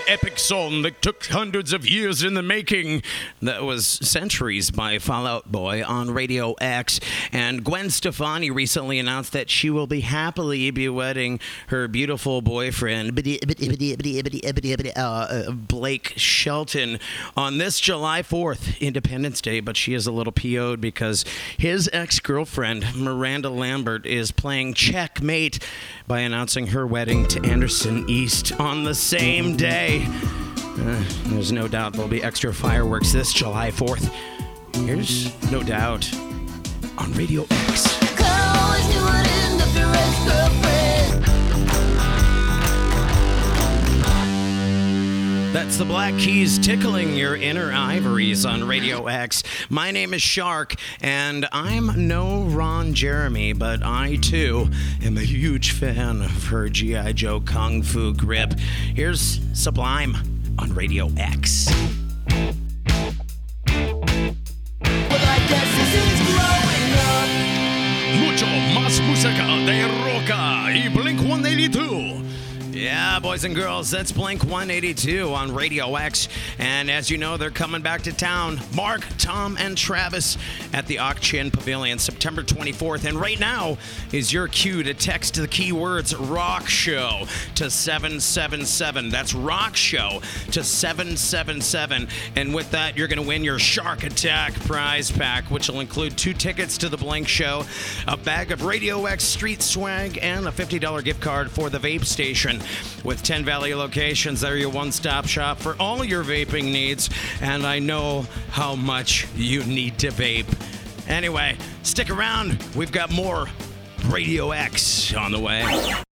epic song that took hundreds of years in the making. That was Centuries by Fall Out Boy on Radio X. And Gwen Stefani recently announced that she will be happily be wedding her beautiful boyfriend, Blake Shelton, on this July 4th, Independence Day. But she is a little PO'd because his ex-girlfriend, Miranda Lambert, is playing checkmate by announcing her wedding to Anderson East on the same day. There's no doubt there'll be extra fireworks this July 4th. Here's No Doubt on Radio X. That's the Black Keys tickling your inner ivories on Radio X. My name is Shark, and I'm no Ron Jeremy, but I, too, am a huge fan of her G.I. Joe Kung Fu grip. Here's Sublime on Radio X. Mucho más música de roca y Blink-182. Yeah, boys and girls, that's Blink-182 on Radio X. And as you know, they're coming back to town. Mark, Tom, and Travis at the Ak-Chin Pavilion, September 24th. And right now is your cue to text the keywords Rock Show to 777. That's Rock Show to 777. And with that, you're going to win your Shark Attack prize pack, which will include 2 tickets to the Blink Show, a bag of Radio X street swag, and a $50 gift card for the vape station. With 10 Valley locations, they're your one-stop shop for all your vaping needs, and I know how much you need to vape. Anyway, stick around. We've got more Radio X on the way.